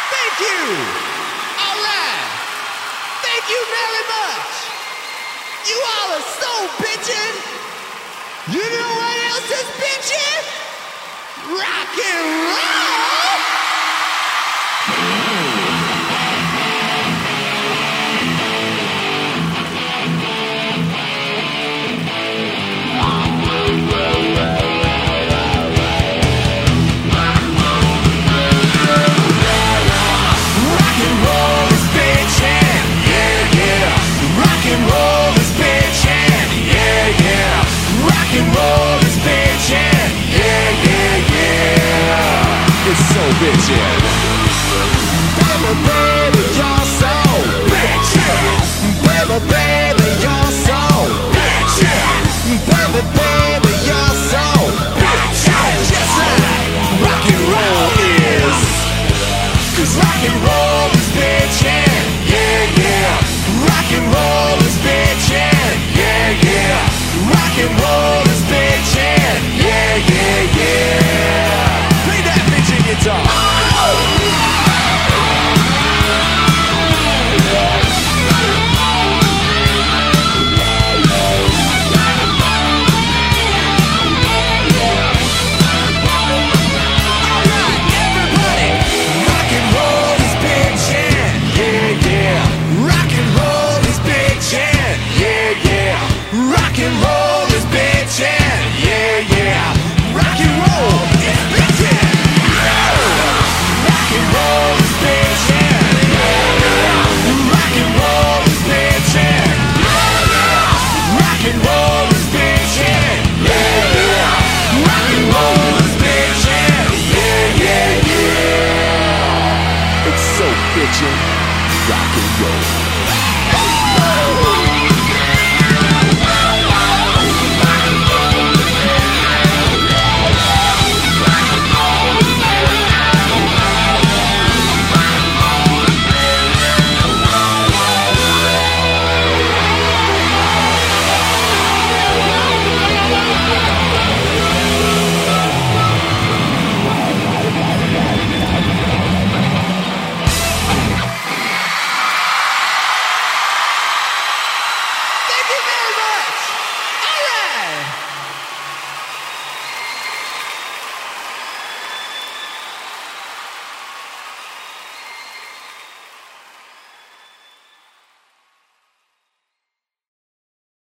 Thank you. All right. Thank you very much. You all are so bitchin'. You know what else is bitchin'? Rock and roll. Bitchin', baby, baby, you're so bitchin', baby, baby, you're so bitchin', baby, baby, you're so bitchin'. Just like rock and roll is, 'cause rock and roll is bitchin', yeah, yeah. Rock and roll is bitchin', yeah, yeah. Rock and roll is bitchin', yeah, yeah, yeah. Play that bitchin' guitar. Rock and roll.